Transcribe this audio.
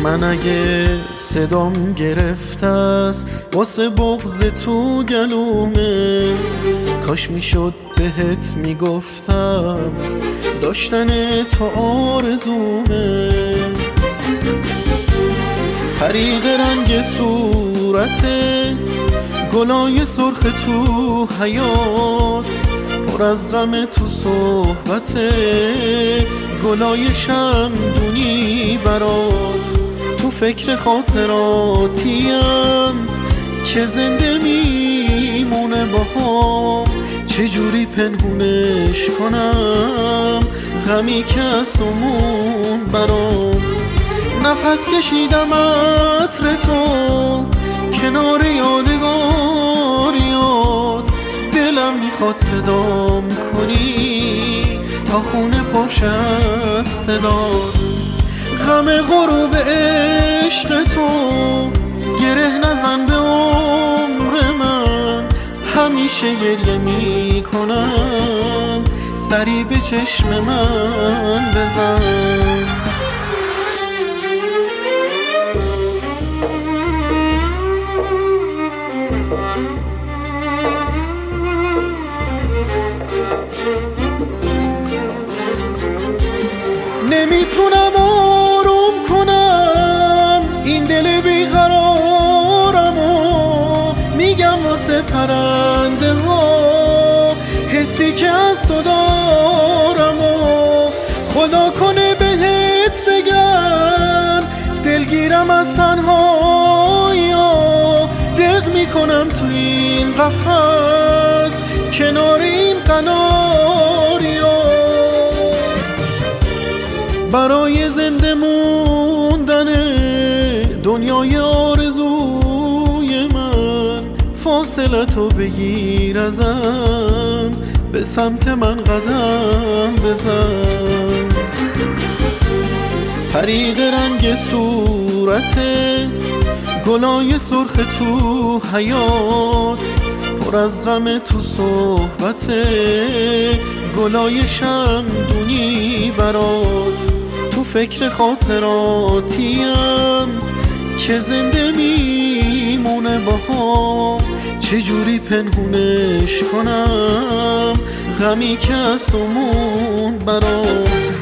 من اگه صدام گرفته است واسه بغض تو گلومه، کاش میشد بهت میگفتم داشتن تو آرزومه. پرید رنگ صورته، گلای سرخ تو حیات، پر از غم تو صحبته، گلای شمدونی برات. تو فکر خاطراتیم که زنده میمونه باهام، چجوری پنهونش کنم غمی که از تومون برام. نفس کشیدم عطر تو کنار یادگاریات، دلم میخواد صدام کنی تا خونه پاشه از صدات. غم غروب عشق تو گره نزن به عمر من، همیشه گریه میکنم سری به چشم من بزن. نمیتونم آروم کنم این دل بیقرارمو، میگم واسه پرنده ها حسی که از تو دارمو. خدا کنه بهت بگن دلگیرم از تنهایا، دق میکنم تو این قفس کنار این قناریا. برای زنده موندن دنیای آرزوی من، فاصلتو بگیر ازم به سمت من قدم بزن. پرید رنگ صورته، گلای سرخ تو حیات، پر از غم تو صحبته، گلای شمدونی برات. تو فکر خاطراتیم که زنده میمونه باهام، چجوری پنهونش کنم غمی که از تومون برات.